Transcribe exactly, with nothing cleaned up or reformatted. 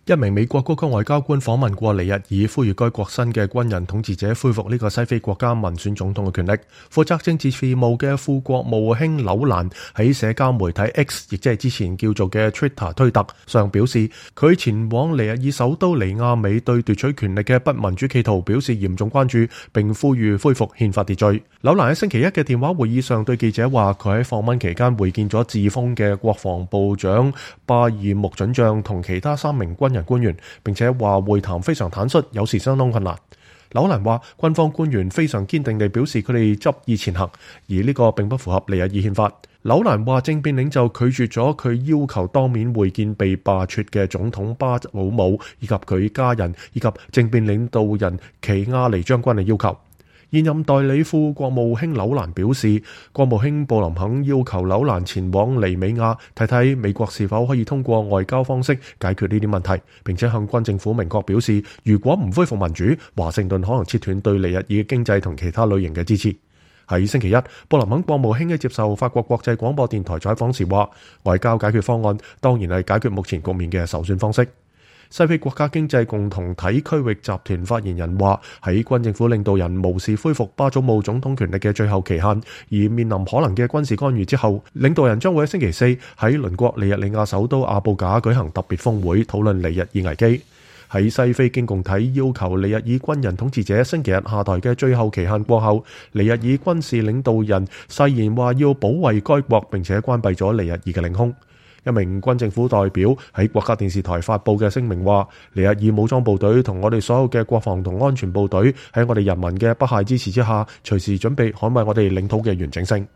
一名美國高級外交官訪問過尼日爾，呼籲該國新嘅軍人統治者恢復呢個西非國家民選總統嘅權力。負責政治事務嘅副國務卿紐蘭喺社交媒體 X， 亦即係之前叫做嘅 Twitter 推特上表示，佢前往尼日爾首都尼亞美對奪取權力嘅不民主企圖表示嚴重關注，並呼籲恢復憲法秩序。紐蘭喺星期一嘅電話會議上對記者話，佢喺訪問期間會見咗自封嘅國防部長巴爾穆准將同其他三名軍人官員，並且話會談非常坦率，有時相當困難。紐蘭話軍方官員非常堅定地表示佢哋執意前行，而呢個並不符合尼日爾憲法。紐蘭話政變領袖拒絕咗佢要求當面會見被罷黜嘅總統巴祖姆以及佢家人以及政變領導人奇亞尼將軍嘅要求。現任代理副國務卿紐蘭表示，國務卿布林肯要求紐蘭前往尼美亞睇睇美國是否可以通過外交方式解決呢啲問題，並且向軍政府明確表示，如果唔恢復民主，華盛頓可能切斷對尼日爾嘅經濟同其他類型嘅支持。喺星期一，布林肯國務卿喺接受法國國際廣播電台採訪時話，外交解決方案當然係解決目前局面嘅首選方式。西非國家經濟共同體區域集團發言人話，喺軍政府領導人無視恢復巴祖姆總統權力嘅最後期限，而面臨可能嘅軍事干預之後，領導人將會喺星期四喺鄰國尼日利亞首都阿布賈舉行特別峰會，討論尼日爾危機。喺西非經共體要求尼日爾軍人統治者星期日下台嘅最後期限過後，尼日爾軍事領導人誓言話要保衛該國，並且關閉咗尼日爾嘅領空。一名軍政府代表喺國家電視台發佈嘅聲明話，尼日爾武裝部隊同我哋所有嘅國防同安全部隊喺我哋人民嘅不懈支持之下，隨時準備捍衛我哋領土嘅完整性。